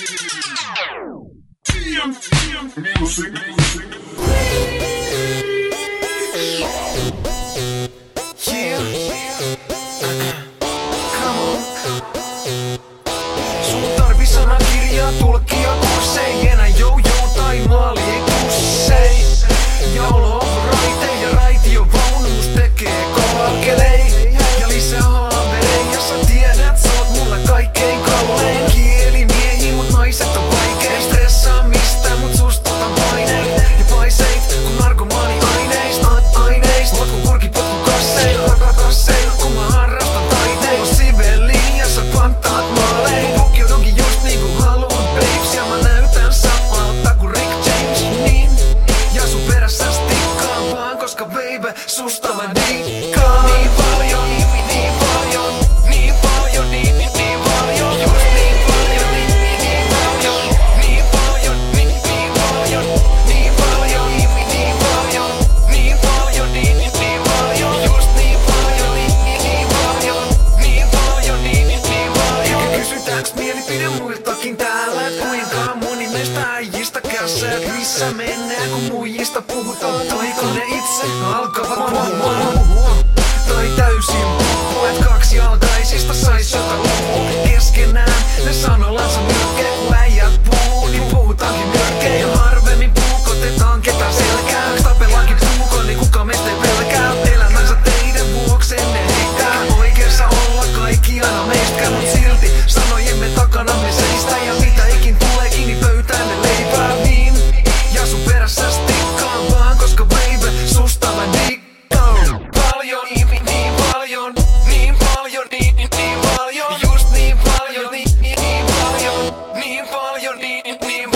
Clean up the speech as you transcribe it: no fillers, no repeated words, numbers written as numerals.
Sun tarvi sanakirjaa tulkkia, kun se ei enää jou tai maali ei kussei. Ja olo on raite ja raitiovaunus tekee kaakelei. Ja lisää haavereja ja sä tiedät, sä oot mulle kaikkein kallein. Kielimiehi mut naiset on vaikein. Stressaamista mut susta otan paineet ja paiseit kun narkomaani aineist. Oot kun kurkipotku kassein, kassein kun mä harrastan taiteen. On siveliin ja sä panttaat maalein. Pukeudukin just niinku haluun babes ja mä näytän samalta kuin Rick James. Niin, ja sun perässä stikkaan vaan koska baby susta mä dikkaan. Niin paljon, niin paljon, niin paljon, niin paljon. Just niin paljon, niin paljon, niin paljon, niin paljon. Niin paljon, niin paljon, niin paljon, niin paljon. Just niin paljon, niin paljon, niin paljon, niin paljon. Eikä kysytääks mielipide muiltakin täällä, et kuinka moni meistä äijistä kärsää. Missä mennään kun muijista puhutaan, taiko ne itse alkavat puhumaan. Tai täysin puhuu, et kaksijalkaisista sais jotain lukua keskenään. Ne sanollansa myrkkejä, kun äijät puhuu, niin puhutaankin myrkkejä. Ja harvemmin puukotetaan ketään selkää. Tapellaankin puukon, niin kuka meistä ei pelkää. Elämänsä teidän vuokseen ne heittää. Oikeassa olla kaikki aina meistäkään, mut silti sanojemme takana me seistä. Ja mitä ikin tuleekin, niin pöytään ne leipää niin. Ja sun perässä stikkaan vaan, koska baby susta mä dikkaan. Paljon, niin paljon, niin paljon, niin paljon. Just niin paljon, niin paljon, niin paljon, niin